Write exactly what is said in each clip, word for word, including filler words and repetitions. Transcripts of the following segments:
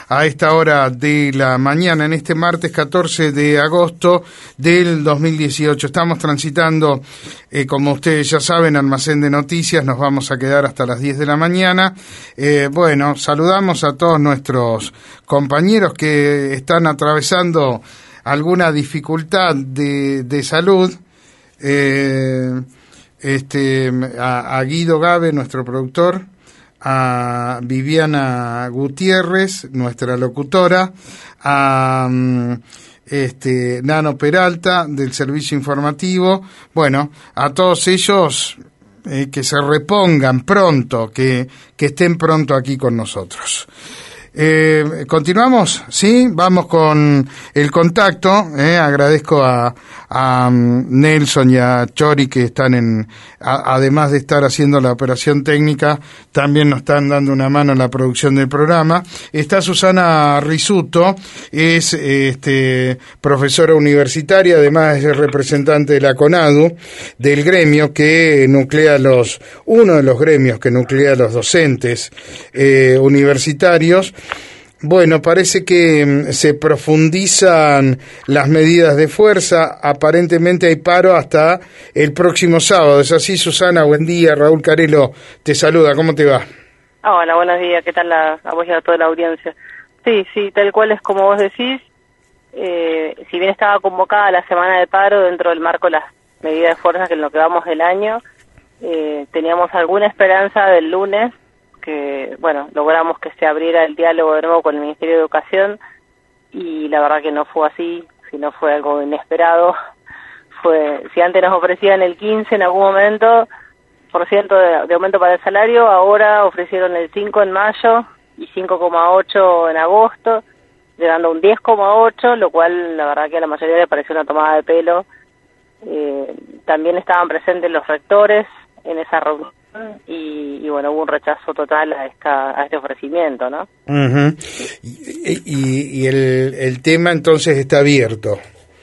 a esta hora de la mañana, en este martes catorce de agosto del dos mil dieciocho. Estamos transitando, eh, como ustedes ya saben, Almacén de Noticias. Nos vamos a quedar hasta las diez de la mañana. Eh, bueno, saludamos a todos nuestros compañeros que están atravesando alguna dificultad de, de salud. Eh, este, a, a Guido Gabe, nuestro productor, a Viviana Gutiérrez, nuestra locutora, a este, Nano Peralta del servicio informativo. Bueno, a todos ellos eh, que se repongan pronto, que, que estén pronto aquí con nosotros. Eh, continuamos, sí, vamos con el contacto. Eh, agradezco a, a Nelson y a Chori que están en, a, además de estar haciendo la operación técnica, también nos están dando una mano en la producción del programa. Está Susana Risuto, es este, profesora universitaria, además es representante de la CONADU, del gremio que nuclea los, uno de los gremios que nuclea los docentes eh, universitarios. Bueno, parece que se profundizan las medidas de fuerza. Aparentemente hay paro hasta el próximo sábado. ¿Es así, Susana? Buen día. Raúl Carelo te saluda. ¿Cómo te va? Hola, buenos días. ¿Qué tal la, a vos y a toda la audiencia? Sí, sí, tal cual es como vos decís. Eh, si bien estaba convocada la semana de paro dentro del marco de las medidas de fuerza que en lo que vamos del año, eh, teníamos alguna esperanza del lunes, que, bueno, logramos que se abriera el diálogo de nuevo con el Ministerio de Educación, y la verdad que no fue así, sino fue algo inesperado. Fue, si antes nos ofrecían el quince en algún momento por ciento de, de aumento para el salario, ahora ofrecieron el cinco en mayo y cinco coma ocho en agosto, llegando a un diez coma ocho, lo cual la verdad que a la mayoría le pareció una tomada de pelo. Eh, también estaban presentes los rectores en esa reunión, y, y bueno, hubo un rechazo total a esta a este ofrecimiento, ¿no? Uh-huh. Y, y, y el, el tema entonces está abierto.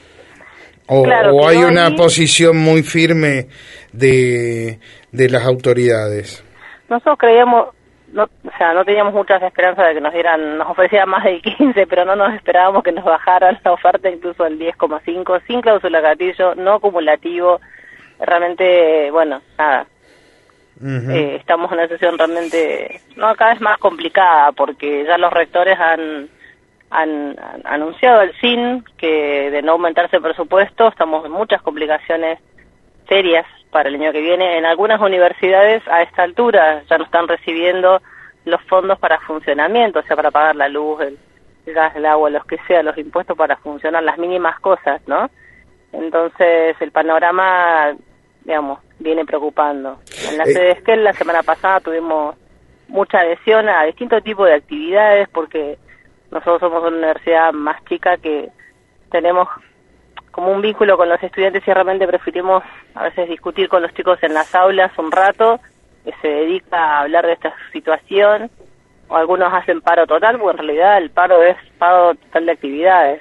O, claro o hay no una hay... posición muy firme de, de las autoridades. Nosotros creíamos, no, o sea, no teníamos muchas esperanzas de que nos dieran, nos ofrecieran más del quince, pero no nos esperábamos que nos bajaran la oferta incluso del diez coma cinco, sin cláusula gatillo, no acumulativo. Realmente, bueno, nada. Uh-huh. Eh, estamos en una situación realmente, no, cada vez más complicada, porque ya los rectores han, han, han anunciado al S I N que de no aumentarse el presupuesto estamos en muchas complicaciones serias para el año que viene. En algunas universidades a esta altura ya no están recibiendo los fondos para funcionamiento, o sea, para pagar la luz, el, el gas, el agua, los que sea, los impuestos para funcionar, las mínimas cosas, ¿no? Entonces el panorama, digamos, viene preocupando. En la sede Esquel la semana pasada tuvimos mucha adhesión a distintos tipos de actividades, porque nosotros somos una universidad más chica que tenemos como un vínculo con los estudiantes, y realmente preferimos a veces discutir con los chicos en las aulas un rato, que se dedica a hablar de esta situación, o algunos hacen paro total, porque en realidad el paro es paro total de actividades.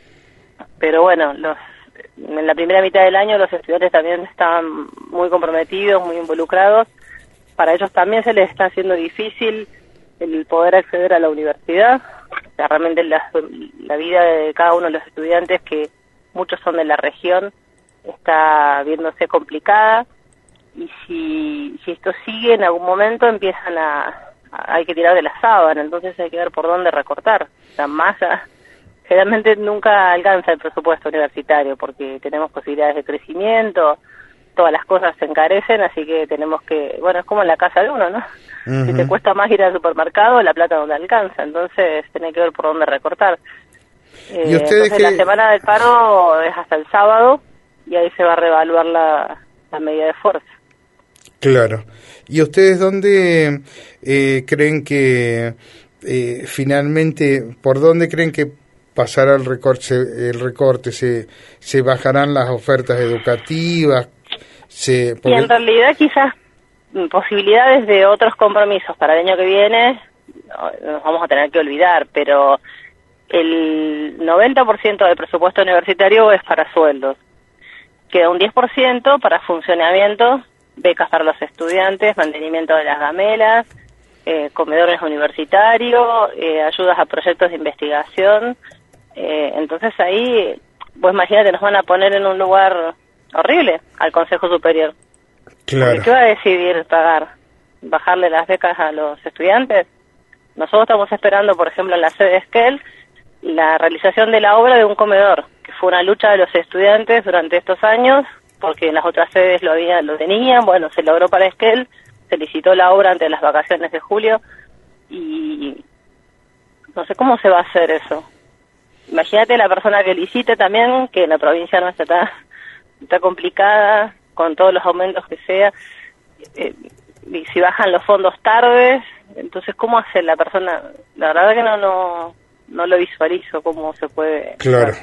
Pero bueno, los en la primera mitad del año los estudiantes también estaban muy comprometidos, muy involucrados. Para ellos también se les está haciendo difícil el poder acceder a la universidad. O sea, realmente la, la vida de cada uno de los estudiantes, que muchos son de la región, está viéndose complicada, y si, si esto sigue, en algún momento empiezan a, a hay que tirar de la sábana, entonces hay que ver por dónde recortar. La masa generalmente nunca alcanza el presupuesto universitario, porque tenemos posibilidades de crecimiento, todas las cosas se encarecen, así que tenemos que, bueno, es como en la casa de uno, ¿no? Uh-huh. Si te cuesta más ir al supermercado, la plata no te alcanza, entonces tenés que ver por dónde recortar. Eh, ¿Y ustedes entonces que... la semana del paro es hasta el sábado, y ahí se va a reevaluar la, la medida de fuerza. Claro. ¿Y ustedes dónde eh, creen que eh, finalmente, por dónde creen que pasará el recorte, el recorte se, se bajarán las ofertas educativas? Se, porque... Y en realidad quizás posibilidades de otros compromisos para el año que viene nos vamos a tener que olvidar, pero el noventa por ciento del presupuesto universitario es para sueldos. Queda un diez por ciento para funcionamiento, becas para los estudiantes, mantenimiento de las gamelas, eh, comedores universitarios, eh, ayudas a proyectos de investigación. Eh, entonces ahí, vos imagínate, nos van a poner en un lugar horrible al Consejo Superior. Claro. ¿Qué va a decidir pagar? ¿Bajarle las becas a los estudiantes? Nosotros estamos esperando, por ejemplo, en la sede de Esquel, la realización de la obra de un comedor, que fue una lucha de los estudiantes durante estos años, porque en las otras sedes lo habían, lo tenían. Bueno, se logró para Esquel, se licitó la obra antes de las vacaciones de julio, y no sé cómo se va a hacer eso. Imagínate la persona que licite también, que en la provincia no está, está complicada, con todos los aumentos que sea, eh, y si bajan los fondos tarde, entonces ¿cómo hace la persona? La verdad que no no no lo visualizo cómo se puede. Claro.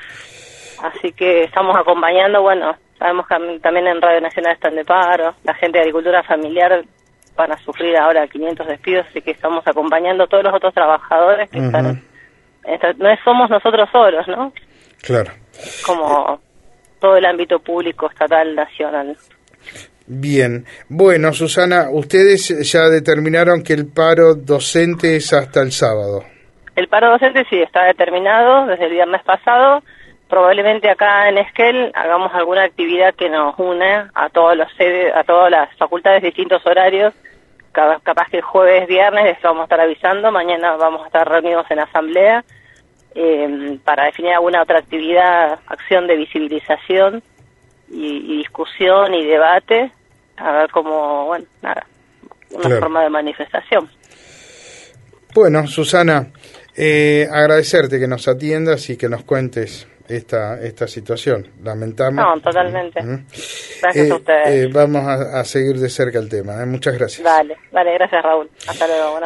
Así que estamos acompañando, bueno, sabemos que también en Radio Nacional están de paro, la gente de agricultura familiar van a sufrir ahora quinientos despidos, así que estamos acompañando a todos los otros trabajadores que uh-huh. están, esta, no somos nosotros solos, ¿no? Claro. Como todo el ámbito público, estatal, nacional. Bien. Bueno, Susana, ustedes ya determinaron que el paro docente es hasta el sábado. El paro docente sí está determinado desde el viernes pasado. Probablemente acá en Esquel hagamos alguna actividad que nos une a todos los sedes, a todas las facultades de distintos horarios. Capaz que jueves, viernes, esto vamos a estar avisando. Mañana vamos a estar reunidos en asamblea eh, para definir alguna otra actividad, acción de visibilización y, y discusión y debate, a ver cómo, bueno, nada, una claro. forma de manifestación. Bueno, Susana, eh, agradecerte que nos atiendas y que nos cuentes esta esta situación. Lamentamos. No, totalmente. Uh-huh. Gracias eh, a ustedes. Eh, vamos a, a seguir de cerca el tema. ¿eh? Muchas gracias. Vale, vale, gracias Raúl. Hasta luego. Buenas